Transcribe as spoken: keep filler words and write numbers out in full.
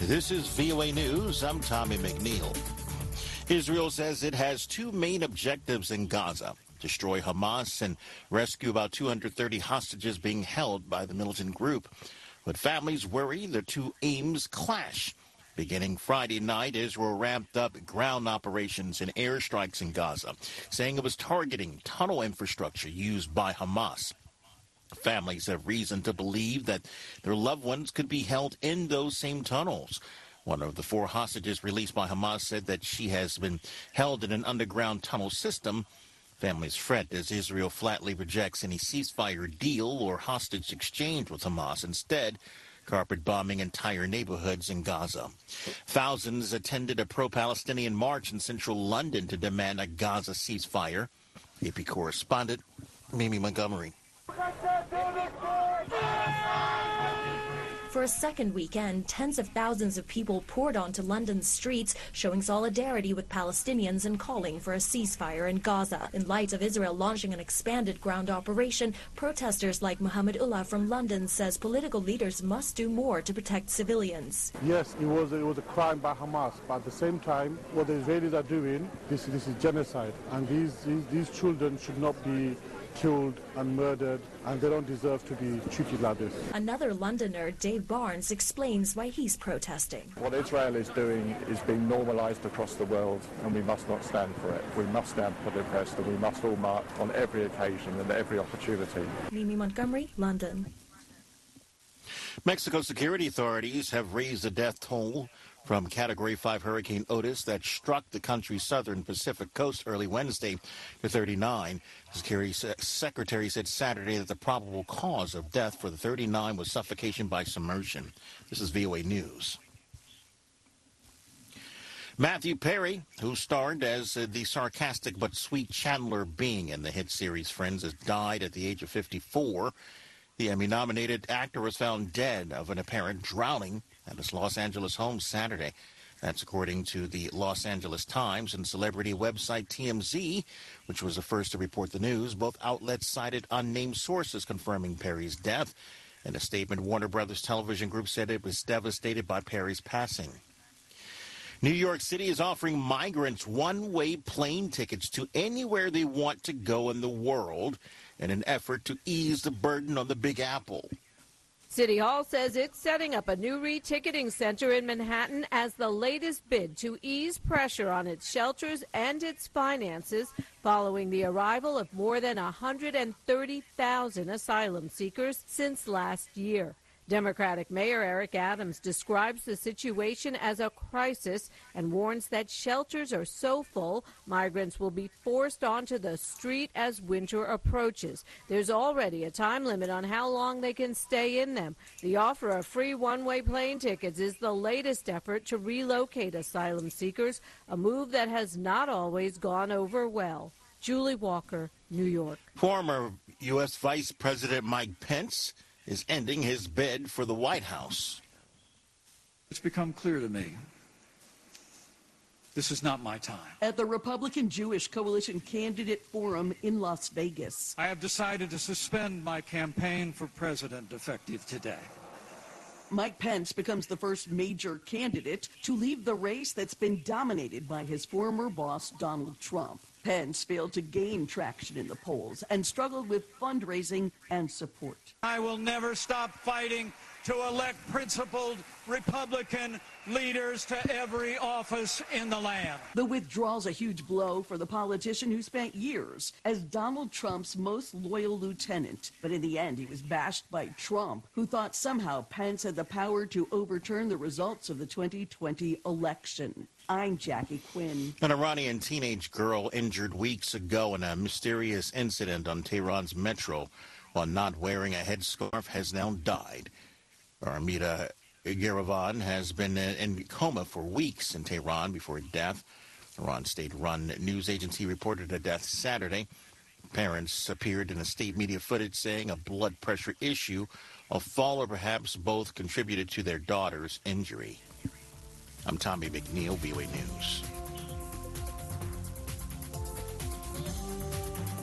This is V O A News. I'm Tommy McNeil. Israel says it has two main objectives in Gaza: destroy Hamas and rescue about two hundred thirty hostages being held by the militant group. But families worry the two aims clash. Beginning Friday night, Israel ramped up ground operations and airstrikes in Gaza, saying it was targeting tunnel infrastructure used by Hamas. Families have reason to believe that their loved ones could be held in those same tunnels. One of the four hostages released by Hamas said that she has been held in an underground tunnel system. Families fret as Israel flatly rejects any ceasefire deal or hostage exchange with Hamas, instead carpet bombing entire neighborhoods in Gaza. Thousands attended a pro-Palestinian march in central London to demand a Gaza ceasefire. A P correspondent Mimi Montgomery. For a second weekend, tens of thousands of people poured onto London's streets, showing solidarity with Palestinians and calling for a ceasefire in Gaza. In light of Israel launching an expanded ground operation, protesters like Mohammed Ullah from London says political leaders must do more to protect civilians. Yes, it was, it was a crime by Hamas, but at the same time, what the Israelis are doing, this, this is genocide, and these, these, these children should not be killed and murdered, and they don't deserve to be treated like this. Another Londoner, Dave Barnes, explains why he's protesting. What Israel is doing is being normalized across the world, and we must not stand for it. We must stand for the oppressed, and we must all march on every occasion and every opportunity. Mimi Montgomery, London. Mexico security authorities have raised the death toll from Category five Hurricane Otis that struck the country's southern Pacific coast early Wednesday to thirty-nine. The Security Secretary said Saturday that the probable cause of death for the thirty-nine was suffocation by submersion. This is V O A News. Matthew Perry, who starred as uh, the sarcastic but sweet Chandler Bing in the hit series Friends, has died at the age of fifty-four. The Emmy-nominated actor was found dead of an apparent drowning at his Los Angeles home Saturday. That's according to the Los Angeles Times and celebrity website T M Z, which was the first to report the news. Both outlets cited unnamed sources confirming Perry's death. In a statement, Warner Brothers Television Group said it was devastated by Perry's passing. New York City is offering migrants one-way plane tickets to anywhere they want to go in the world in an effort to ease the burden on the Big Apple. City Hall says it's setting up a new re-ticketing center in Manhattan as the latest bid to ease pressure on its shelters and its finances following the arrival of more than one hundred thirty thousand asylum seekers since last year. Democratic Mayor Eric Adams describes the situation as a crisis and warns that shelters are so full, migrants will be forced onto the street as winter approaches. There's already a time limit on how long they can stay in them. The offer of free one-way plane tickets is the latest effort to relocate asylum seekers, a move that has not always gone over well. Julie Walker, New York. Former U S Vice President Mike Pence is ending his bid for the White House. It's become clear to me this is not my time. At the Republican Jewish Coalition Candidate Forum in Las Vegas, I have decided to suspend my campaign for president effective today. Mike Pence becomes the first major candidate to leave the race that's been dominated by his former boss, Donald Trump. Pence failed to gain traction in the polls and struggled with fundraising and support. I will never stop fighting to elect principled Republican leaders to every office in the land. The withdrawal's a huge blow for the politician who spent years as Donald Trump's most loyal lieutenant. But in the end, he was bashed by Trump, who thought somehow Pence had the power to overturn the results of the twenty twenty election. I'm Jackie Quinn. An Iranian teenage girl injured weeks ago in a mysterious incident on Tehran's metro while not wearing a headscarf has now died. Armida Yerevan has been in coma for weeks in Tehran before death. Iran state-run news agency reported her death Saturday. Parents appeared in a state media footage saying a blood pressure issue, a fall, or perhaps both contributed to their daughter's injury. I'm Tommy McNeil, V O A News.